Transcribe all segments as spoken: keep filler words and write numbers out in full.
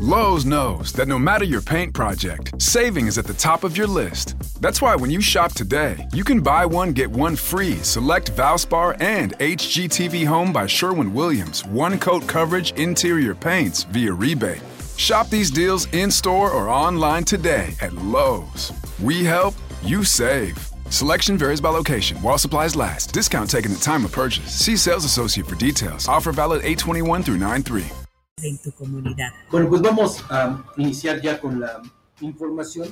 Lowe's knows that no matter your paint project, saving is at the top of your list. That's why when you shop today, you can buy one, get one free select Valspar and H G T V Home by Sherwin-Williams one-coat coverage interior paints via rebate. Shop these deals in-store or online today at Lowe's. We help, you save. Selection varies by location. While supplies last. Discount taken at time of purchase. See sales associate for details. Offer valid eight twenty-one through nine three. En tu comunidad. Bueno, pues vamos a iniciar ya con la información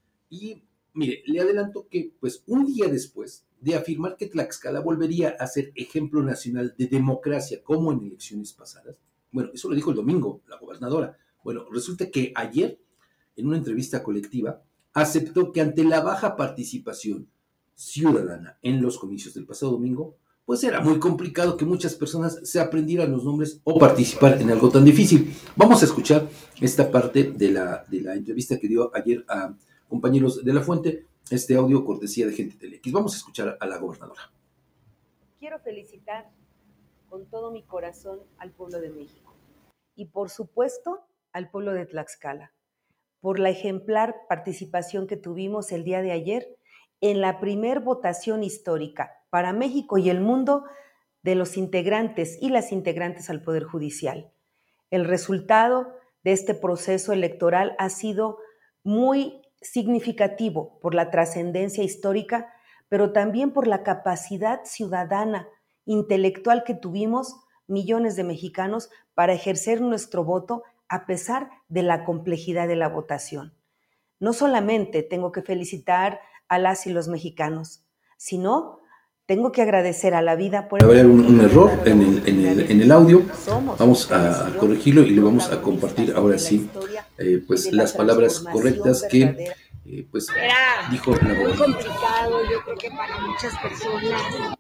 y mire, le adelanto que pues un día después de afirmar que Tlaxcala volvería a ser ejemplo nacional de democracia como en elecciones pasadas, bueno, eso lo dijo el domingo la gobernadora. Bueno, resulta que ayer en una entrevista colectiva aceptó que ante la baja participación ciudadana en los comicios del pasado domingo, pues era muy complicado que muchas personas se aprendieran los nombres o participar en algo tan difícil. Vamos a escuchar esta parte de la, de la entrevista que dio ayer a compañeros de La Fuente, este audio cortesía de Gente Telex. Vamos a escuchar a la gobernadora. Quiero felicitar con todo mi corazón al pueblo de México y por supuesto al pueblo de Tlaxcala por la ejemplar participación que tuvimos el día de ayer en la primer votación histórica para México y el mundo de los integrantes y las integrantes al Poder Judicial. El resultado de este proceso electoral ha sido muy significativo por la trascendencia histórica, pero también por la capacidad ciudadana, intelectual que tuvimos millones de mexicanos para ejercer nuestro voto a pesar de la complejidad de la votación. No solamente tengo que felicitar a las y los mexicanos, sino tengo que agradecer a la vida por... Va a haber un, un error en el, en, el, en el audio, vamos a corregirlo y le vamos a compartir ahora sí eh, pues las palabras correctas que eh, pues Era dijo la muy complicado, yo creo que para muchas personas.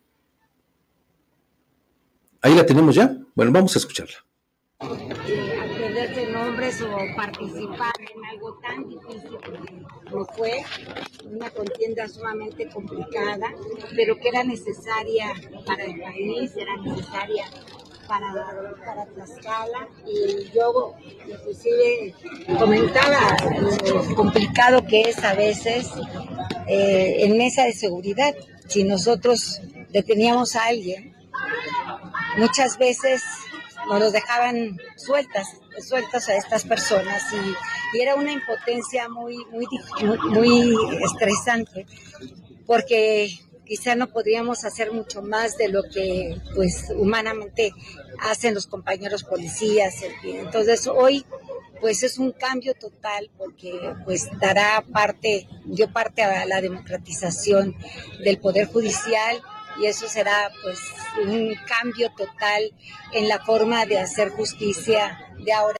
Ahí la tenemos ya, bueno, vamos a escucharla. Eh, aprenderse nombres o participar en algo tan difícil como fue una contienda sumamente complicada, pero que era necesaria para el país, era necesaria para, para Tlaxcala, y yo inclusive comentaba lo complicado que es a veces eh, en mesa de seguridad. Si nosotros deteníamos a alguien, muchas veces nos los dejaban sueltas, sueltas a estas personas y, y era una impotencia muy, muy, muy estresante, porque quizá no podríamos hacer mucho más de lo que pues humanamente hacen los compañeros policías, en fin. Entonces hoy pues es un cambio total, porque pues dará parte, dio parte a la democratización del Poder Judicial, y eso será pues un cambio total en la forma de hacer justicia de ahora.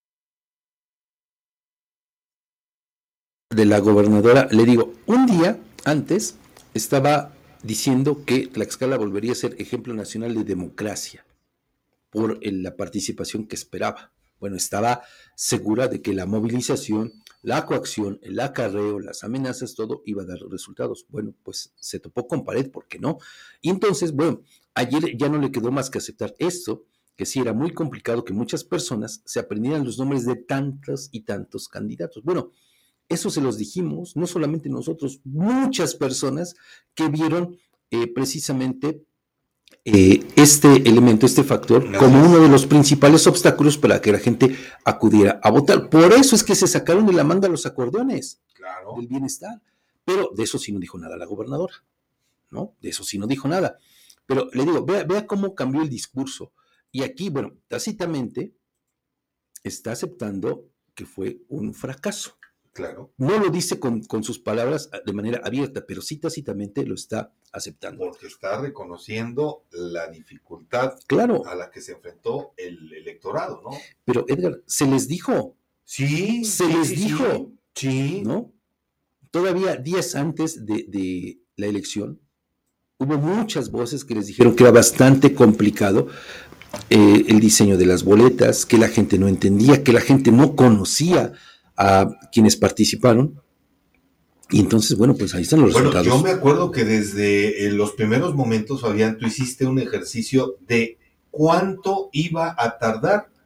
De la gobernadora, le digo, un día antes estaba diciendo que Tlaxcala volvería a ser ejemplo nacional de democracia por la participación que esperaba. Bueno, estaba segura de que la movilización, la coacción, el acarreo, las amenazas, todo iba a dar resultados. Bueno, pues se topó con pared, ¿por qué no? Y entonces, bueno, ayer ya no le quedó más que aceptar esto, que sí era muy complicado que muchas personas se aprendieran los nombres de tantos y tantos candidatos. Bueno, eso se los dijimos, no solamente nosotros, muchas personas que vieron eh, precisamente eh, este elemento, este factor, Gracias. como uno de los principales obstáculos para que la gente acudiera a votar. Por eso es que se sacaron de la manga los acordeones claro. del bienestar. Pero de eso sí no dijo nada la gobernadora, ¿no? De eso sí no dijo nada. Pero le digo, vea, vea cómo cambió el discurso. Y aquí, bueno, tácitamente está aceptando que fue un fracaso. Claro. No lo dice con, con sus palabras de manera abierta, pero sí tácitamente lo está aceptando. Porque está reconociendo la dificultad claro. a la que se enfrentó el electorado, ¿no? Pero Edgar, se les dijo. Sí. Se sí, les sí, dijo. Sí. ¿No? Todavía días antes de, de la elección, hubo muchas voces que les dijeron que era bastante complicado eh, el diseño de las boletas, que la gente no entendía, que la gente no conocía a quienes participaron, y entonces, bueno, pues ahí están los bueno, resultados. Yo me acuerdo que desde los primeros momentos, Fabián, tú hiciste un ejercicio de cuánto iba a tardar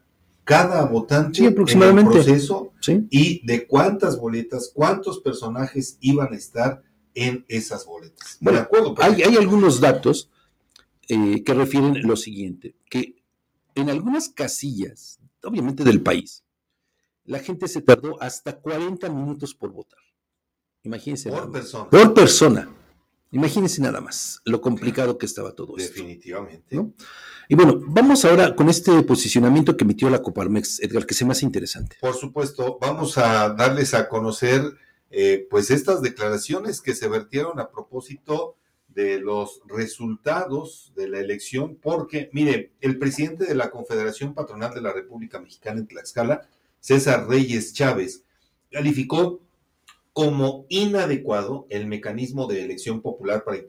cada votante Sí, aproximadamente. en el proceso ¿Sí? y de cuántas boletas, cuántos personajes iban a estar en esas boletas. Bueno, de acuerdo. hay, hay algunos datos eh, que refieren lo siguiente, que en algunas casillas, obviamente del país, la gente se tardó hasta cuarenta minutos por votar. Imagínense. Por persona. Por persona. Imagínense nada más lo complicado que estaba todo esto. Definitivamente. ¿No? Y bueno, vamos ahora con este posicionamiento que emitió la Coparmex, Edgar, que se me hace interesante. Por supuesto, vamos a darles a conocer eh, pues estas declaraciones que se vertieron a propósito de los resultados de la elección, porque, mire, el presidente de la Confederación Patronal de la República Mexicana en Tlaxcala, César Reyes Chávez, calificó como inadecuado el mecanismo de elección popular para